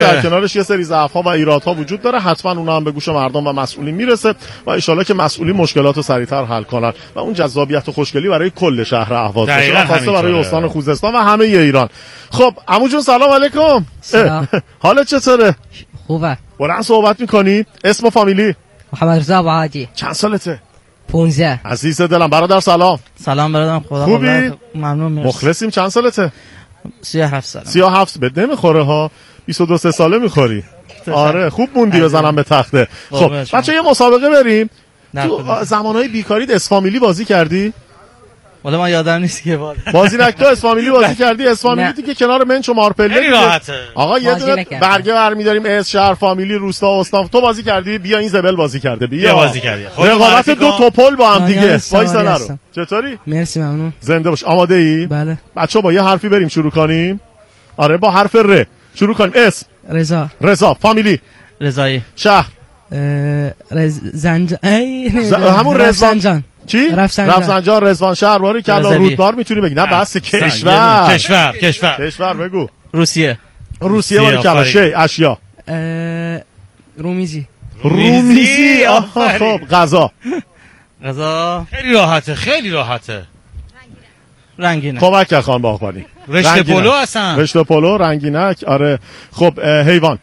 در کنارش یه سری ضعف‌ها و ایرادها وجود داره، حتما اونها هم به گوش مردم و مسئولین میرسه و ان شاءالله که مسئولین مشکلاتو سریعتر حل کنن و اون جذابیت و خوشگلی برای کل شهر اهواز باشه، خاصه برای استان خوزستان و همه ایران. خب عمو جون سلام علیکم. حالت چطوره؟ خوبه. بلند صحبت می‌کنی؟ اسم و فامیلی؟ محمد رضا عادی. چند سالته؟ 15. عزیز دلم برادر سلام. سلام برادرم، خدا خوبی؟ ممنون مرسی. مخلصیم. چند سالته؟ 37 سالم. 37 بد نمیخوره ها. 22 3 ساله میخوری. آره خوب موندی بزنم به تخته. خب بچه یه مسابقه بریم. تو زمانهای بیکاریت اسفامیلی بازی کردی؟ ولی من یادم نیست که بازی نکردی. اسفامیلی بازی کردی؟ اسفامیلی دیگه کنار منچ و مارپله راحته. آقا یه دونه برگه برمی‌داریم اس شهر فامیلی روستا استان. تو بازی کردی؟ بیا این زبل بازی کرده. بیا بازی کردی. رقابت دو توپل با هم دیگه. وایسا نرو. چطوری؟ مرسی ممنون. زنده باش. آماده ای؟ بله. بچه‌ها با یه حرفی بریم شروع کنیم. آره با حرف ر شروع کنیم. اسم رضا. فامیلی رضایی. شهر زنجان. همون رضوان. چی؟ رفسنجان. رضوان شهر کلا رودبار میتونی بگی. نه بس کشور بگو. روسیه باری کلا. شی اشیا رومیزی. خب غذا خیلی راحته. رنگینک. کمک خان باغبانی. رشته پلو هستن. رشته پلو رنگینک. آره خب حیوان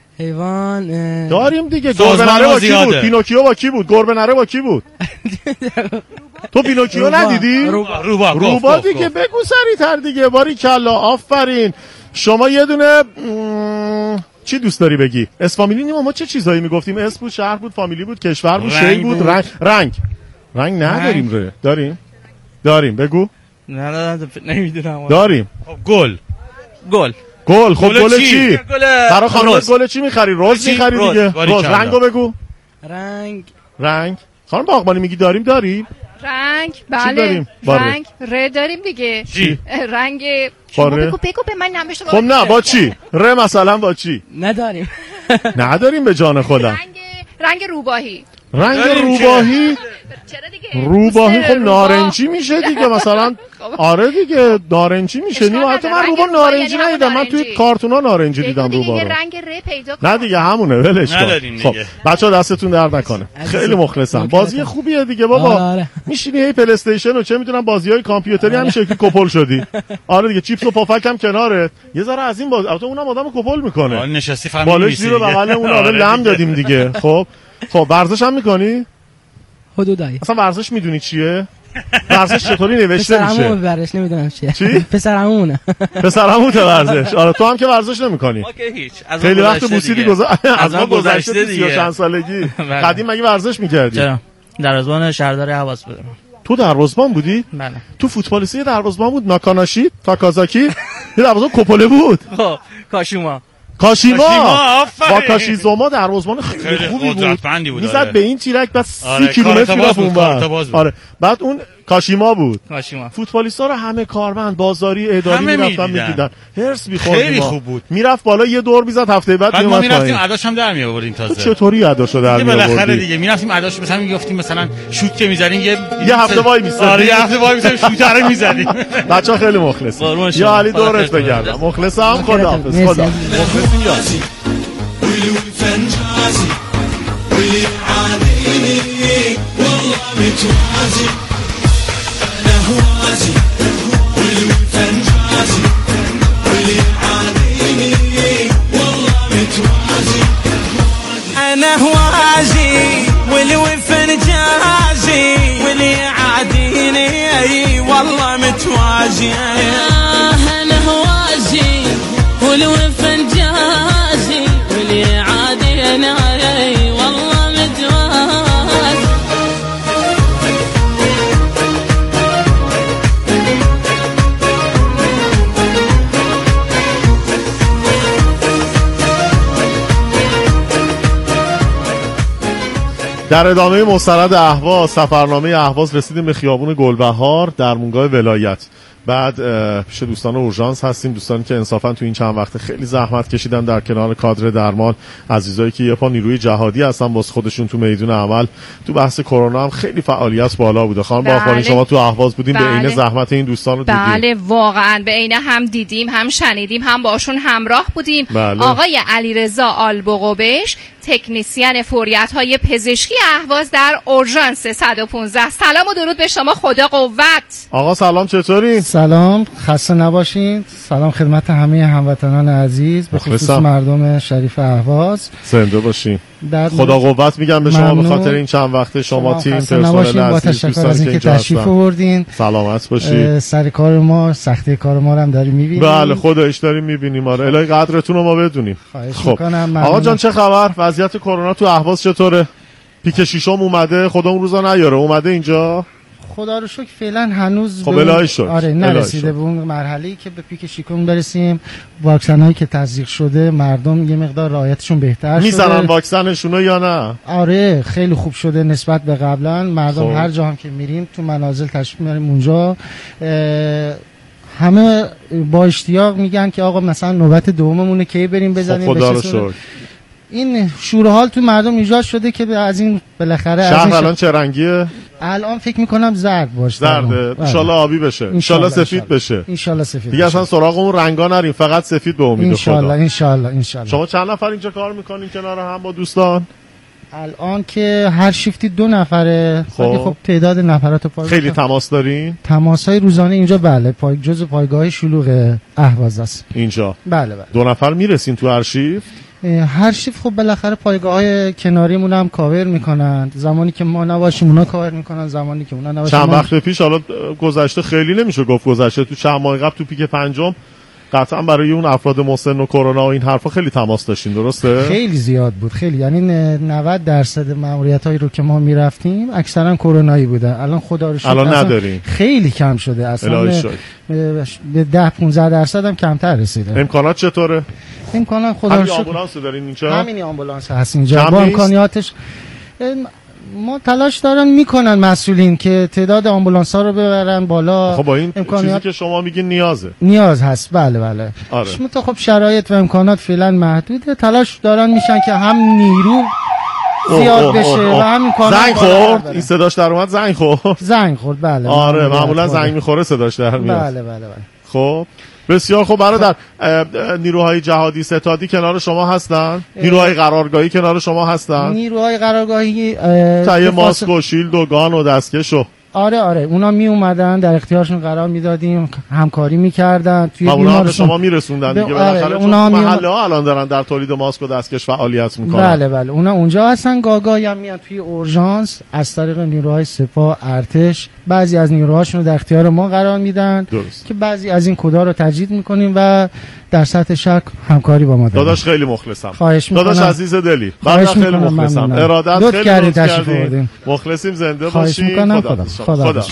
داریم دیگه. گربه نره با کی بود؟ پینوکیو با کی بود؟ گربه نره با کی بود؟ تو پینوکیو ندیدی؟ روبا دیگه. بگو سریع‌تر دیگه. باری کلا آفرین. شما یه دونه چی دوست داری بگی؟ اسفامیلی ما چه چیزایی میگفتیم؟ اسم بود، شهر بود، فامیلی بود، کشور بود، شی بود، رنگ نداریم. داریم بگو. نه نمیدونم. داریم. گل. خب گل چی؟ برای خانم گل چی می‌خری؟ روز می‌خری دیگه. روز. رنگو بگو. رنگ. خانم باغبانی میگی داریم. رنگ بله. رنگ ر داریم دیگه. رنگ شما بگو به من نمیشه. خب نه با چی؟ ر مثلا با چی؟ نداریم به جان خودم. رنگ روباهی. روباهی خب نارنجی میشه دیگه مثلا. آره دیگه نارنجی میشه. حتی من روبا نارنجی ندیدم. من توی کارتونا نارنجی دیدم روبا رو. رنگ ر پیدا نه دیگه همونه ولش کن. خب بچه‌ها دستتون درد نکنه. خیلی مخلصم. بازی خوبیه دیگه بابا. میشینی هی پلی استیشن و چه میدونم بازی‌های کامپیوتری همین شکلی کپل شدی. آره دیگه چیپس و پفک هم کناره. یه ذره از این باز البته اونم آدمو کپل میکنه. نشستی فهمیدی. بالش زیر بغل اون آره لم دادیم دیگه. خب ورزش هم میکنی؟ حدودایی. اصلا ورزش میدونی چیه؟ ورزش چطوری نوشته میشه؟ پسرعمو ورزش نمیدونم چیه. چی؟ پسرعمونه ورزش. آره تو هم که ورزش نمیکنی. ما که هیچ. خیلی وقت بوسیدی از ما گذشته دیگه. 30 چند سالگی. قدیم مگه ورزش میکردی؟ چرا؟ دروازه‌بان شهردار اهواز بودم. تو دروازه‌بان بودی؟ بله. تو فوتبالیستی دروازه‌بان بود ناکاناشی تاکازاکی؟ یه دروازه‌بان کوپوله بود. خب کاشیما با کاشیزوما دروازه‌بان خیلی خوبی بود. میزد به این تیرک بعد 30 کیلومتر میرفت اونور. آره بعد اون کاشیما بود. فوتبالیستا رو همه کارمند بازاری اداری میرفتن میدیدن. هرس می‌خورد. خیلی خوب بود. میرفت بالا یه دور میزد هفته بعد ما میرفتیم اداش هم در میآوردیم تازه. چطوری اداشو در میآوردی؟ بالاخره دیگه میرفتیم اداش مثلا میگفتیم مثلا شوت که می‌زنیم یه هفته وای می‌سادیم. آره یه هفته وای می‌سادیم شوت رو می‌زدیم. بچه‌ها خیلی مخلصم. یا علی دورت بگردم. مخلصم. خداحافظ. مخلصیم یا فنجازي واللي عاديني والله متوازي انا هوازي واللي فنجازي واللي عاديني والله متوازي انا هوازي واللي فنجازي واللي عاديني والله متوازي انا هوازي واللي فنجازي واللي عادي انا والله متواز. در ادامه مستند اهواز سفرنامه اهواز رسیدیم به خیابون گلبهار در مونگاه ولایت. بعد پیش دوستان اورژانس هستیم، دوستانی که انصافا تو این چند وقت خیلی زحمت کشیدن در کنار کادر درمان، عزیزایی که یه پا نیروی جهادی هستن باز خودشون تو میدون عمل. تو بحث کرونا هم خیلی فعالیت بالا بوده. خانم باغبانی شما تو اهواز بودیم، به عین زحمت این دوستان رو دیدیم. بله واقعا به عین هم دیدیم، هم شنیدیم، هم باشون همراه بودیم. آقای علیرضا آلبقوبش، تکنیسین فوریت‌های پزشکی اهواز در اورژانس 115. سلام و درود به شما، خدا قوت. آقا سلام، چطورین؟ سلام، خسته نباشین. سلام خدمت همه هموطنان عزیز، به خصوص مردم شریف اهواز. زنده باشین. خدا قوت میگم به شما به خاطر این چند وقته شما تیم پرسنل با تشکر از اینکه تشریف آوردین. سلامت باشید. سر کار ما، سختی کار ما رو هم داریم می‌بینیم. بله خدایش داریم می‌بینیم. آره الهی قدرتون رو ما بدونیم. خب آقا جان چه خبر؟ وضعیت کرونا تو اهواز چطوره؟ پیک ششم اومده، خدا اون روزا نیاره، اومده اینجا؟ خدا رو شکر فعلا هنوز خب الهی شکر. آره نرسیده به اون مرحله‌ای که به پیک شیکم برسیم. واکسن‌هایی که تزریق شده مردم یه مقدار رعایتشون بهتر شده. میزنن واکسنشونو یا نه؟ آره خیلی خوب شده نسبت به قبلا. مردم هر جا هم که میریم تو منازل تشریف میاریم اونجا همه با اشتیاق میگن که آقا مثلا نوبت دوممونه کی بریم بزنیم. خدا رو شکر. این شور حال تو مردم ایجاد شده که از این بالاخره شهر الان چه رنگیه؟ الان فکر میکنم زرد باشه. زرده. ان شاءالله آبی بشه. ان شاءالله سفید بشه. ان شاءالله سفید. دیگه اصلا سراغ اون رنگا نریم، فقط سفید به امید خدا. ان شاءالله. شما چند نفر اینجا کار میکنین کنار هم با دوستان؟ الان که هر شیفتی 2 نفره. خب تعداد نفرات خیلی تماس دارین؟ تماس‌های روزانه اینجا بله جزء پایگاه شلوغ اهواز است. اینجا بله. 2 نفر میرسین تو هر شیفت؟ هر شیفت خب بالاخره پایگاه‌های کناریمون هم کاور میکنن. زمانی که ما نباشیم اونا کاور میکنن، زمانی که اونا نباشیم. چند وقت پیش حالا گذشته خیلی نمیشه گفت گذشته، تو چند ماه قبل تو پیک پنجم قطعا برای اون افراد مسن و کرونا و این حرفا خیلی تماس داشتین، درسته؟ خیلی زیاد بود، خیلی، یعنی 90% ماموریتایی رو که ما میرفتیم اکثرا کرونایی بوده. الان خدا رو شکر الان نداریم، خیلی کم شده، اصلا به 10-15% هم کمتر رسیده. امکانات چطوره؟ امکانات خدا رو شکر. همین آمبولانس دارین اینجا؟ همین آمبولانس هست اینجا با امکاناتش. ما تلاش دارن میکنن مسئولین که تعداد آمبولانس ها رو ببرن بالا. خب با این چیزی که شما میگین نیاز هست. بله. آره. خب شرایط و امکانات فعلا محدوده، تلاش دارن میشن که هم نیرو زیاد بشه و هم امکانات. زنگ خورد این صداش در اومد. زنگ خورد بله. آره معمولا زنگ میخوره صداش در میاد. بله. خب بسیار خوب برادر. نیروهای جهادی ستادی کنار شما هستن؟ نیروهای قرارگاهی کنار شما هستن؟ نیروهای قرارگاهی تایه ماسک و شیلد و گان و دستکش و آره اونا می اومدن، در اختیارشون قرار میدادیم، همکاری میکردن توی بیمارستان. به شما میرسوندن دیگه بالاخره. اونا محله ها الان دارن در تولید ماسک و دستکش فعالیت میکنن. بله اونا اونجا هستن. گاگاهی هم میان توی اورژانس از طریق نیروهای سپاه، ارتش، بعضی از نیروهاشون رو در اختیار ما قرار میدن. درست. که بعضی از این کدا رو تجدید میکنیم و در سطح شهر همکاری با ما داریم. داداش خیلی مخلصم. خواهش میکنم. داداش عزیز دلی. من خیلی مخلصم. ارادت خیلی لطف کردین. مخلصیم، زنده باشین. خدا.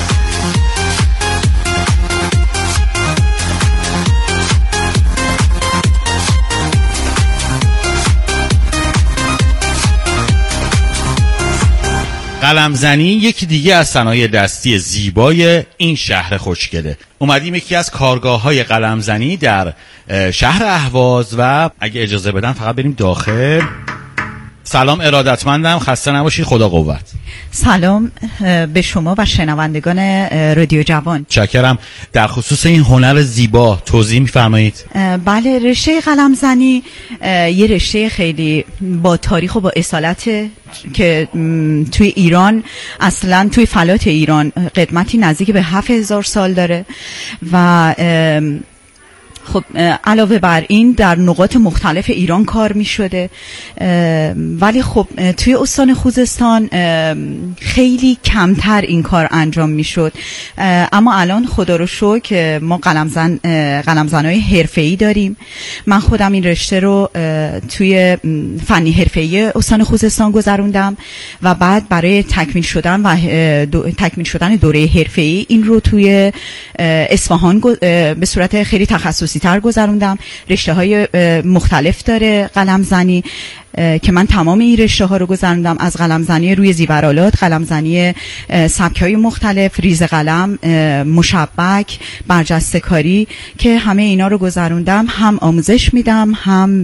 قلمزنی یکی دیگه از صنایع دستی زیبای این شهر خوشگله. اومدیم یکی از کارگاه‌های قلمزنی در شهر اهواز و اگه اجازه بدن فقط بریم داخل. سلام، ارادتمندم، خسته نباشید، خدا قوت. سلام به شما و شنوندگان رادیو جوان. چکرم. در خصوص این هنر زیبا توضیح می‌فرمایید؟ بله، رشته قلمزنی یه رشته خیلی با تاریخ و با اصالت که توی ایران، اصلا توی فلات ایران قدمتی نزدیک به 7000 سال داره و خب علاوه بر این در نقاط مختلف ایران کار می شده، ولی خب توی استان خوزستان خیلی کمتر این کار انجام می شد. اما الان خدا رو شکر ما قلمزنای حرفه‌ای داریم. من خودم این رشته رو توی فنی حرفه‌ای استان خوزستان گذروندم و بعد برای تکمیل شدن دوره حرفه‌ای این رو توی اصفهان به صورت خیلی تخصصی تر گذروندم. رشته های مختلف داره قلمزنی. که من تمام این رشته ها رو گذروندم، از قلمزنی روی زیورآلات، قلمزنی سبک‌های مختلف، ریز قلم، مشبک، برجسته کاری، که همه اینا رو گذروندم. هم آموزش میدم، هم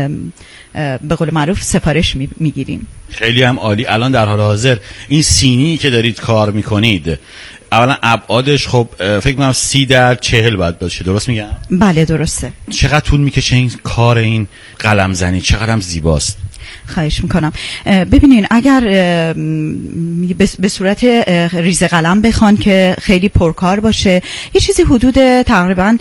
به قول معروف سفارش میگیریم. خیلی هم عالی. الان در حال حاضر این سینی که دارید کار میکنید، اولا ابعادش خب فکر کنم 30x40 باید باشه، درست میگم؟ بله درسته. چقدر طول میکشه این کار، این قلمزنی چقدر هم زیباست؟ خواهش میکنم. ببینین اگر به صورت ریزه قلم بخوان که خیلی پرکار باشه، یه چیزی حدود تقریبا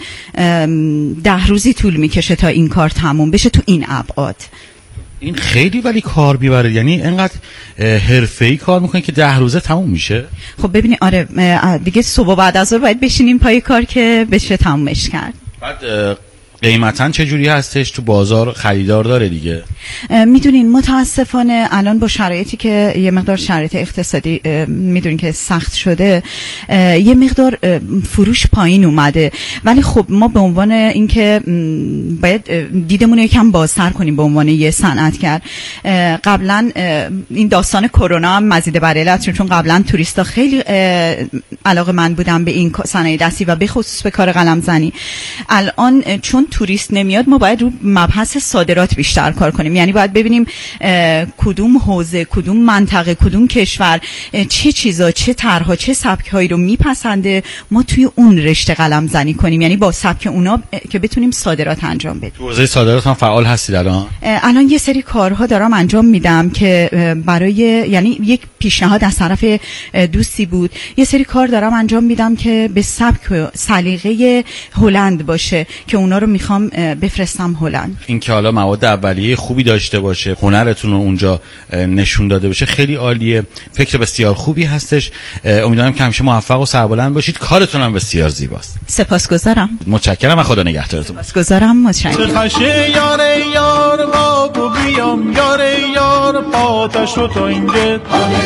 10 روزی طول میکشه تا این کار تموم بشه تو این ابعاد. این خیلی ولی کار میبره، یعنی اینقدر حرفه‌ای کار میکنین که 10 روزه تموم میشه؟ خب ببینین آره دیگه صبح بعد از ظهر باید بشینیم پای کار که بشه تمومش کرد. بعد قیمتاً چه جوری هستش؟ تو بازار خریدار داره دیگه؟ میدونین متاسفانه الان با شرایطی که یه مقدار شرایط اقتصادی میدونین که سخت شده، یه مقدار فروش پایین اومده، ولی خب ما به عنوان اینکه باید دیدمون یکم بازتر کنیم به عنوان یه صنعتگر. قبلا این داستان کرونا هم مزید بر علت، چون قبلا توریستا خیلی علاقه‌مند بودن به این صنایع دستی و به خصوص به کار قلمزنی. الان چون توریست نمیاد، ما باید رو مبحث صادرات بیشتر کار کنیم. یعنی باید ببینیم کدوم حوزه، کدوم منطقه، کدوم کشور چه چیزا، چه طرح‌ها، چه سبک‌هایی رو میپسنده، ما توی اون رشته قلمزنی کنیم، یعنی با سبک اونا که بتونیم صادرات انجام بدیم. تو حوزه صادرات هم فعال هستید الان؟ الان یه سری کارها دارم انجام میدم که برای، یعنی یک پیشنهاد از طرف دوستی بود، یه سری کار دارم انجام میدم که به سبک و سلیقه هلند باشه که اونا رو میخوام بفرستم هلند. این که حالا مواد اولیه خوبی داشته باشه، هنرتون رو اونجا نشون داده باشه، خیلی عالیه. فکر بسیار خوبی هستش. امیدوارم که همیشه موفق و سربلند باشید. کارتون هم بسیار زیباست. سپاسگزارم. متشکرم و خدا نگهدارتون. سپاسگزارم. متشکرم. چه یار یار بابو بیام یار یار پاتش رو تو اینگه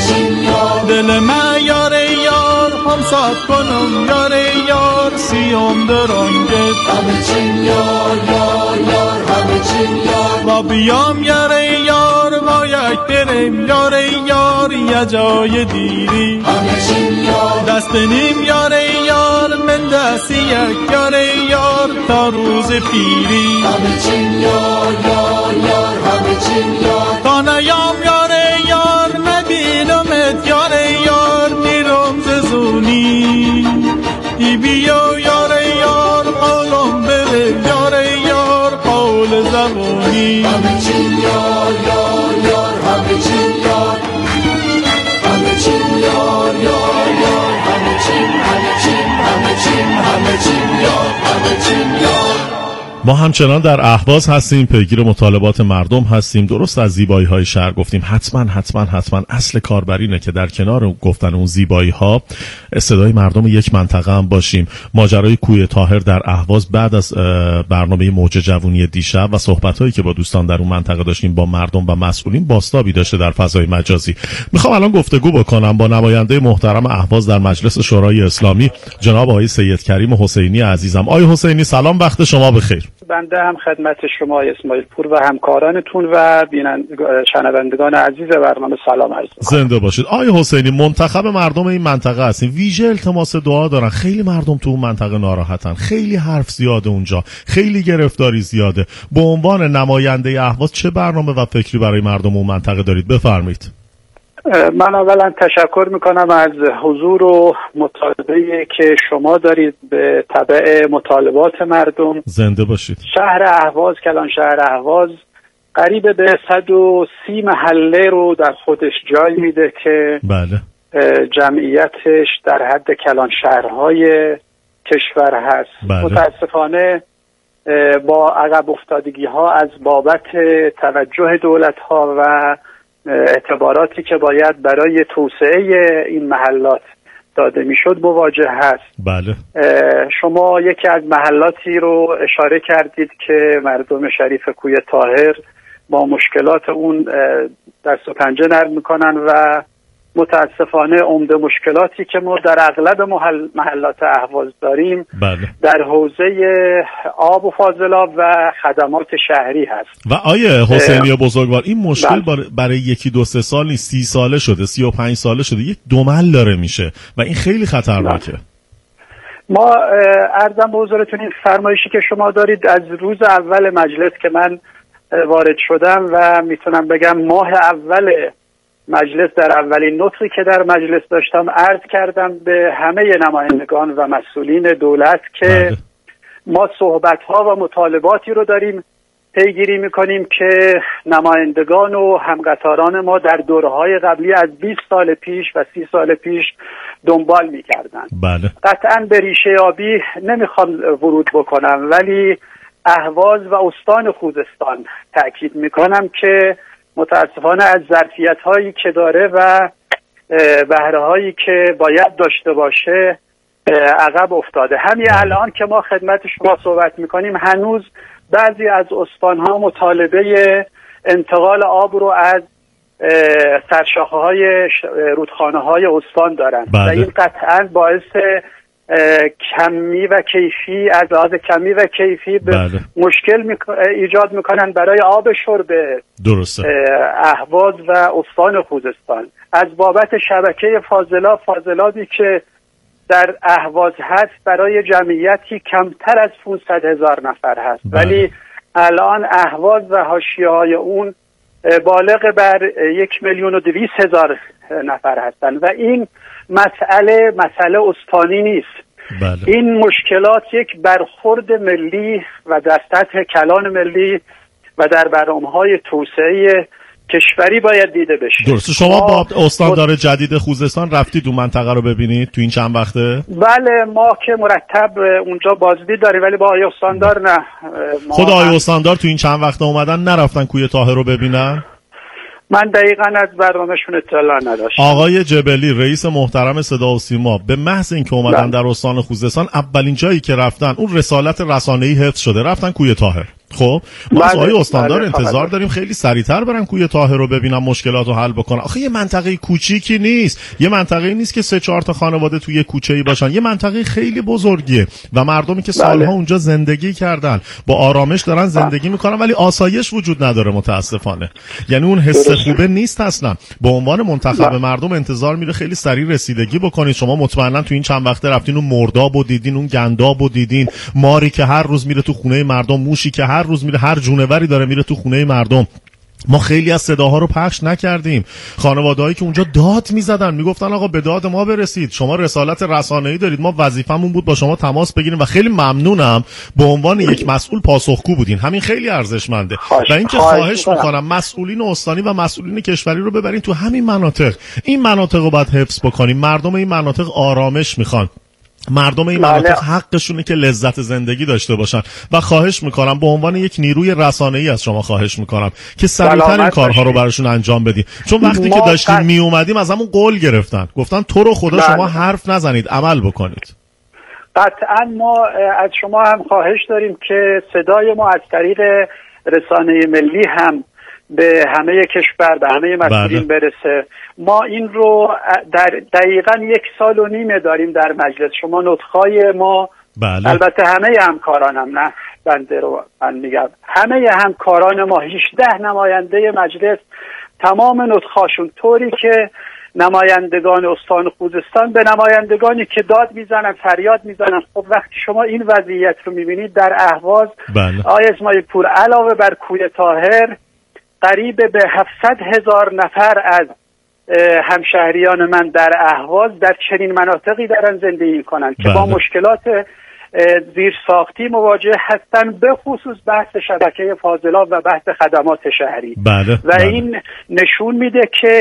دل من یار یار هم سات کنم یار یار سیام درانگه یار یار یار همه چین یار با بیام یار یار با یک بریم یار یار یه جای دیری همه چین یار دست نیم یار یار من دستی یک یار یار تا روز پیری همه چین یار یار یار همه چین یار تا نیام یار یار نبینمت یار یار میرم ززونی ای بیو یار یار قولم بره یار یار قول زبونی همه چین یار یار یار همه چین یار همه چین یار یار یار همه چین همه چین همه چین همه چین یار همه چین یار. ما همچنان در اهواز هستیم، پیگیر مطالبات مردم هستیم. درست از زیبایی های شهر گفتیم، حتما اصل کاربرینه که در کنار گفتن اون زیبایی ها صدای مردم یک منطقه هم باشیم. ماجرای کوی طاهر در اهواز بعد از برنامه موج جوونی دیشب و صحبت هایی که با دوستان در اون منطقه داشتیم با مردم و مسئولین بازتابی داشته در فضای مجازی. میخوام الان گفتگو بکنم با نماینده محترم اهواز در مجلس شورای اسلامی، جناب آقای سید کریم حسینی عزیزم. آقای حسینی سلام، وقت شما بخیر. بنده هم خدمت شما اسماعیل پور و همکارانتون و شنوندگان عزیز برنامه سلام عرض می‌کنم. زنده باشید. آقای حسینی، منتخب مردم این منطقه هستین، ویژه التماس دعا دارن. خیلی مردم تو اون منطقه ناراحتن، خیلی حرف زیاده اونجا، خیلی گرفتاری زیاده. به عنوان نماینده اهواز چه برنامه و فکری برای مردم اون منطقه دارید؟ بفرمایید. من اولا تشکر میکنم از حضور و مطالبه که شما دارید به تبع مطالبات مردم. زنده باشید. شهر اهواز، کلان شهر اهواز قریب به 130 محله رو در خودش جای میده که بله جمعیتش در حد کلان شهرهای کشور هست. بله. متاسفانه با عقب افتادگی ها از بابت توجه دولت ها و اعتباراتی که باید برای توسعه این محلات داده میشد مواجه هست. بله. شما یکی از محلاتی رو اشاره کردید که مردم شریف کوی طاهر با مشکلات اون دست و پنجه نرم میکنن و متاسفانه عمده مشکلاتی که ما در اغلب محلات اهواز داریم در حوزه آب و فاضلاب و خدمات شهری هست. و آیه حسینی بزرگوار این مشکل برای 1-2-3 سال نیست، 30 ساله شده، 35 ساله شده، یک دمل داره میشه و این خیلی خطرناکه. ما عرضم به حضورتون این فرمایشی که شما دارید از روز اول مجلس که من وارد شدم و میتونم بگم ماه اول مجلس در اولین نطقی که در مجلس داشتم عرض کردم به همه نمایندگان و مسئولین دولت که ما صحبت‌ها و مطالباتی رو داریم پیگیری میکنیم که نمایندگان و همقطاران ما در دوره‌های قبلی از 20 سال پیش و 30 سال پیش دنبال میکردن. قطعاً به ریشه یابی نمیخوام ورود بکنم، ولی اهواز و استان خوزستان تأکید میکنم که متاسفانه از ظرفیت‌هایی که داره و بهره‌هایی که باید داشته باشه عقب افتاده. همین الان که ما خدمت شما صحبت میکنیم هنوز بعضی از استان‌ها مطالبه انتقال آب رو از سرشاخه‌های رودخانه‌های استان دارن و این قطعاً باعث کمی و کیفی از لحاظ کمی و کیفی به مشکل ایجاد میکنن برای آب شرب اهواز و استان خوزستان. از بابت شبکه فاضلابی که در اهواز هست برای جمعیتی کمتر از 500,000 نفر هست، ولی الان اهواز و حاشیه‌های اون بالغ بر 1,200,000 نفر هستند و این مسئله استانی نیست. این مشکلات یک برخورد ملی و در سطح کلان ملی و در برنامه‌های توسعه کشوری باید دیده بشه. درسته. شما با استاندار جدید خوزستان رفتید اون منطقه رو ببینید تو این چند وقته؟ بله، ما که مرتب اونجا بازدید داریم، ولی با آقای استاندار نه. خود آقای استاندار تو این چند وقته اومدن نرفتن کوی طاهر رو ببینن؟ من دقیقاً از برنامه‌شون اطلاع نداشتم. آقای جبلی رئیس محترم صدا و سیما به محض اینکه اومدن در استان خوزستان اولین جایی که رفتن اون رسالت رسانه‌ای حفظ شده، رفتن کوی طاهر. خب ما از آقای استاندار انتظار داریم خیلی سریعتر برن کوی طاهر رو ببینن، مشکلات رو حل بکنن. آخه یه منطقه کوچیکی نیست، یه منطقه نیست که 3-4 تا خانواده توی کوچه‌ای باشن، یه منطقه خیلی بزرگیه و مردمی که سالها اونجا زندگی کردن با آرامش دارن زندگی میکنن، ولی آسایش وجود نداره متاسفانه. یعنی اون حس خوبه نیست اصلا. به عنوان منتخب مردم انتظار میره خیلی سریع رسیدگی بکنید. شما مطمئنا تو این چند وقته رفتین اون مردابو دیدین، اون گندابو دیدین، ماری که هر روز میره تو خونه مردم، موشی که هر روز میره، هر جونوری داره میره تو خونه مردم. ما خیلی از صداها رو پخش نکردیم. خانواده‌هایی که اونجا داد میزدن میگفتن آقا به داد ما برسید، شما رسالت رسانه‌ای دارید، ما وظیفمون بود با شما تماس بگیریم و خیلی ممنونم به عنوان یک مسئول پاسخگو بودین. همین خیلی ارزشمنده. و اینکه خواهش میکنم مسئولین استانی و مسئولین کشوری رو ببرین تو همین مناطق. این مناطق رو باید حفظ بکنیم. مردم این مناطق آرامش میخوان. مردم این مناطق حقشونه که لذت زندگی داشته باشن و خواهش میکنم به عنوان یک نیروی رسانه‌ای از شما خواهش میکنم که سریعتر این کارها رو براشون انجام بدید، چون وقتی که داشتیم می اومدیم از همون قول گرفتن، گفتن تو رو خدا شما حرف نزنید، عمل بکنید. قطعا ما از شما هم خواهش داریم که صدای ما از طریق رسانه ملی هم به همه کشور، به همه مسئولین برسه. ما این رو در دقیقاً 1.5 سال داریم در مجلس. شما نطقهای ما البته همه همکارانم، نه بنده رو من میگم، همه همکاران ما 18 نماینده مجلس تمام نطقهاشون طوری که نمایندگان استان خوزستان به نمایندگانی که داد میزنن، فریاد میزنن. خب وقتی شما این وضعیت رو میبینید در اهواز، آقای اسماعیل پور علاوه بر کوی طاهر قریب به 700,000 نفر از همشهریان من در اهواز در چنین مناطقی دارن زندگی میکنن که با مشکلات زیرساختی مواجه هستن، به خصوص بحث شبکه فاضلاب و بحث خدمات شهری. این نشون میده که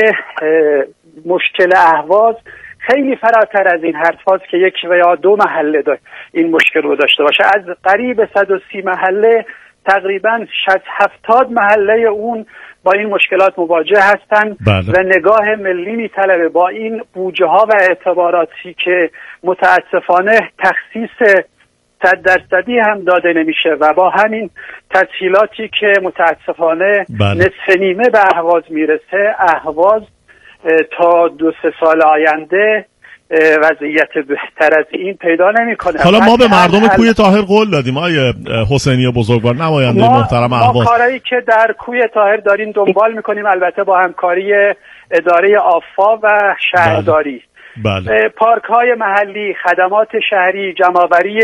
مشکل اهواز خیلی فراتر از این حرف هاست که 1 و 2 محله این مشکل رو داشته باشه. از قریب 130 محله تقریبا 60-70 محله اون با این مشکلات مواجه هستند و نگاه ملی میطلبه. با این بودجه ها و اعتباراتی که متاسفانه تخصیص 100% هم داده نمیشه و با همین تسهیلاتی که متاسفانه نصف نیمه به اهواز میرسه، اهواز تا 2-3 سال آینده وضعیت بهتر از این پیدا نمی‌کنه. حالا ما به مردم کوی طاهر قول دادیم آیه حسینی بزرگوار، نماینده محترم اهواز، ما کاری که در کوی طاهر داریم دنبال می‌کنیم، البته با همکاری اداره آفا و شهرداری. بله. پارک‌های محلی، خدمات شهری، جمع‌آوری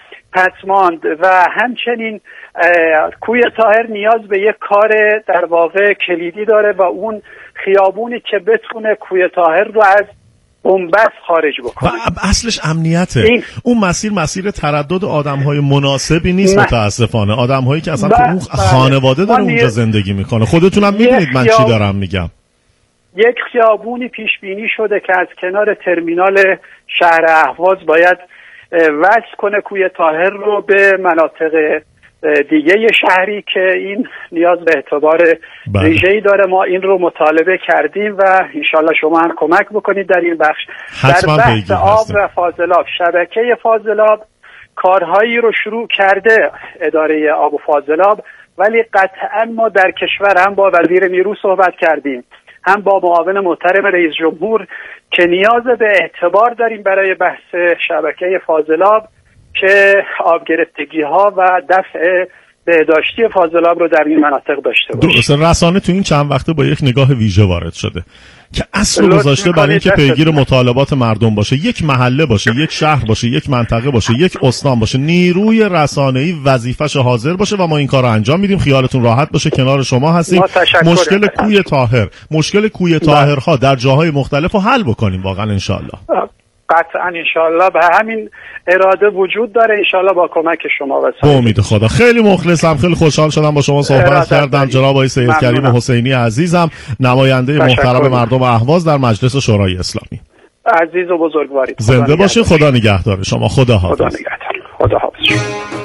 پسماند و همچنین کوی طاهر نیاز به یک کار در واقع کلیدی داره و اون خیابونی که بتونه کوی طاهر رو از بنبست خارج بکنه. و اصلش امنیته. اون مسیر تردد آدم‌های مناسبی نیست متاسفانه. آدم‌هایی که اصلا تو اون خانواده داره اونجا زندگی میکنه. خودتونم میدونید من چی دارم میگم. یک خیابونی پیش بینی شده که از کنار ترمینال شهر اهواز باید وصل کنه کوی طاهر رو به مناطق دیگه شهری که این نیاز به اعتبار ویژه‌ای داره. ما این رو مطالبه کردیم و انشالله شما هم کمک بکنید در این بخش. در بحث آب و فاضلاب، شبکه فاضلاب کارهایی رو شروع کرده اداره آب و فاضلاب، ولی قطعا ما در کشور هم با وزیر نیرو صحبت کردیم، هم با معاون محترم رئیس جمهور که نیاز به اعتبار داریم برای بحث شبکه فاضلاب که آب گرفتگی ها و دفع بهداشتی فاضلاب رو در این مناطق داشته باشه. درسته. رسانه تو این چند وقته با یک نگاه ویژه وارد شده که اصل گذاشته برای اینکه پیگیر مطالبات مردم باشه، یک محله باشه، یک شهر باشه، یک منطقه باشه، یک استان باشه، نیروی رسانه‌ای وظیفش حاضر باشه و ما این کارو انجام میدیم. خیالتون راحت باشه، کنار شما هستیم. مشکل کوی طاهر، مشکل کوی طاهرها در جاهای مختلف رو حل بکنیم واقعا ان شاءالله. قطعا انشالله به همین اراده وجود داره، انشالله با کمک شما و با امید خدا. خیلی مخلصم، خیلی خوشحال شدم با شما صحبت کردم. جناب آقای سید کریم حسینی عزیزم، نماینده محترم مردم اهواز در مجلس شورای اسلامی. عزیز و بزرگوارید، زنده باشین. خدا نگهدار شما. خدا حافظ. خدا نگهدار. خدا حافظ.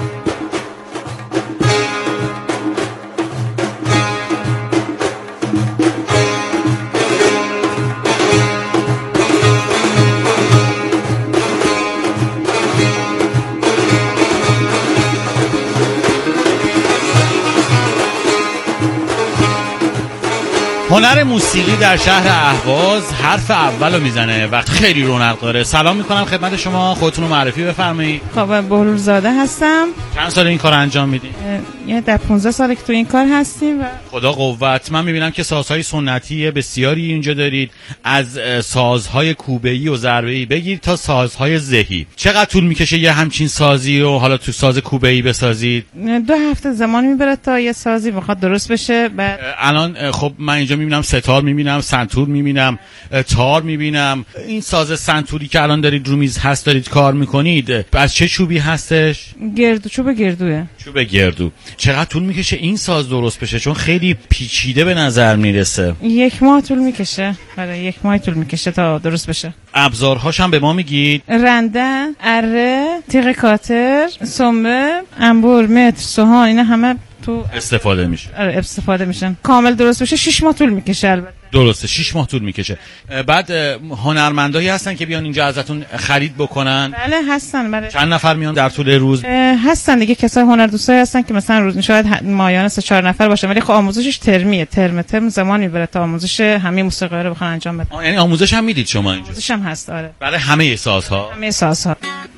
هنر موسیقی در شهر اهواز حرف اولو میزنه وقت خیلی رونق داره. سلام میکنم خدمت شما، خودتون رو معرفی بفرمایید. خب بهلول زاده هستم. چند سال این کار انجام میدین؟ یه در 15 ساله که تو این کار هستیم و خدا قوت. من میبینم که سازهای سنتی بسیاری اینجا دارید، از سازهای کوبه‌ای و ضربه‌ای بگیر تا سازهای زهی. چقدر طول میکشه یه همچین سازی رو حالا تو ساز کوبه‌ای بسازید؟ 2 هفته زمان میبره تا یه سازی بخواد درست بشه. بعد الان خب من اینجا میبینم ستار میبینم، سنتور میبینم، تار میبینم. این ساز سنتوری که الان دارید رو میز هست دارید کار میکنید، از چه چوبی هستش؟ چوب گردوه. چوب گردو. چقدر طول میکشه این ساز درست بشه؟ چون خیلی پیچیده به نظر میرسه. 1 ماه طول میکشه. برای 1 ماه طول میکشه تا درست بشه. ابزارهاش هم به ما میگید؟ رنده، اره، تیغ کاتر، سنبه، انبر، متر، سوهان، اینا همه تو استفاده میشه. آره استفاده میشن. کامل درست بشه 6 ماه طول میکشه. البته درسته 6 ماه طول میکشه. بعد هنرمندایی هستن که بیان اینجا ازتون خرید بکنن؟ بله هستن. بله. چند نفر میان در طول روز؟ هستن دیگه کسای هنردوستایی هستن که مثلا روز شاید مایانه 3-4 نفر باشه، ولی خب آموزشش ترمیه. ترم زمان میبره تا آموزش همه موسیقی رو بخوان انجام بدن. یعنی آموزش هم میدید شما اینجا؟ آموزش هم هست. آره برای همه سازها؟ همه سازها.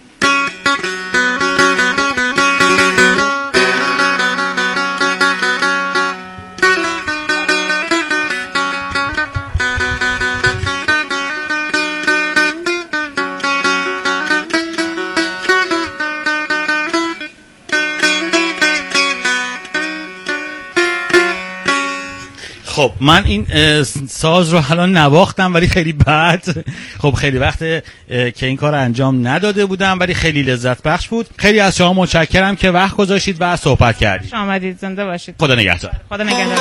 خب من این ساز رو الان نواختم ولی خیلی بد. خب خیلی وقت که این کار انجام نداده بودم ولی خیلی لذت بخش بود. خیلی از شما متشکرم که وقت گذاشتید و صحبت کردید. خوش آمدید. زنده باشید. خدا نگهدار. خدا نگهدار.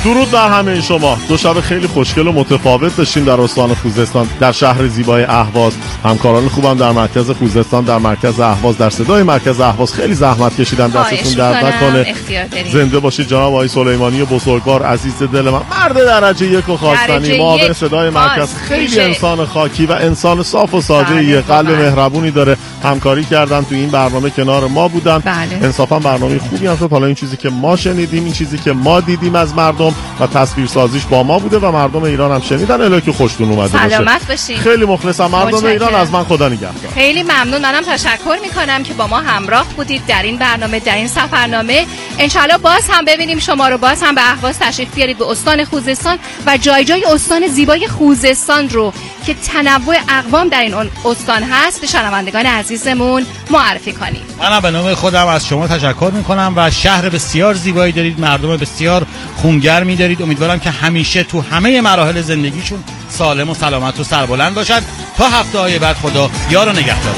درود بر همه شما. دو شب خیلی خوشگل و متفاوت داشتیم در استان خوزستان، در شهر زیبای اهواز. همکاران خوبم در مرکز خوزستان، در مرکز اهواز، در صدای مرکز اهواز خیلی زحمت کشیدن. دستتون درد نکنه. زنده باشید جناب آقای سلیمانی بزرگوار عزیز دل من، مرد درجه 1 و خواستنی، معاون صدای مرکز. خیلی انسان خاکی و انسان صاف و ساده، قلب مهربونی داره. همکاری کردن تو این برنامه، کنار ما بودن. انصافا برنامه خوبی هم شد. حالا این چیزی که ما شنیدیم، این چیزی که ما دیدیم از مردم و تصویرسازیش با ما بوده و مردم ایران هم شنیدن. الهی که خوشتون اومده باشه. سلامت باشین. خیلی مخلصم مردم ایران، از من خدا نگهدار. خیلی ممنون. منم تشکر میکنم که با ما همراه بودید در این برنامه، در این سفرنامه. انشالله باز هم ببینیم شما رو، باز هم به اهواز تشریف بیارید، به استان خوزستان و جای جای استان زیبای خوزستان رو که تنوع اقوام در این استان هست به شنوندگان عزیزمون معرفی کنید. منم به نام خودم از شما تشکر میکنم و شهر بسیار زیبایی دارید، مردم بسیار خونگرمی دارید. امیدوارم که همیشه تو همه مراحل زندگیشون سالم و سلامت و سربلند باشن. تا هفته‌های بعد خدا یار و نگهدار.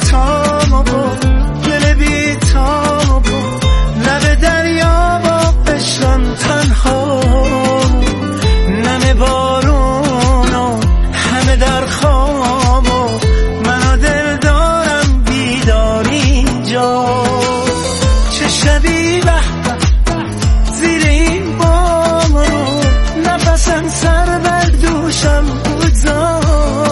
تام و گل بی تام و لب دریا با قشرم تنها نم بارون و همه در خواب و منو دل دارم بیداری جا چه شبی به زیر این بارون نفسم سر بر دوشم بگذار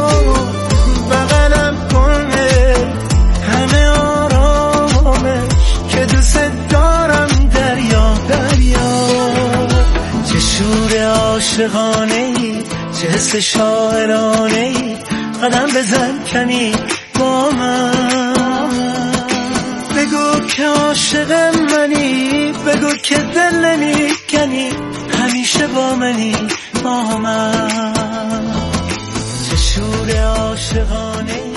بغلم کنه همه آرامش که دوست دارم دریا چه شور عاشقانه ای چه حس شاعرانه ای قدم بزن کمی با من بگو که عاشق منی بگو که دل نمی کنی همیشه با منی با من چه شور عاشقانه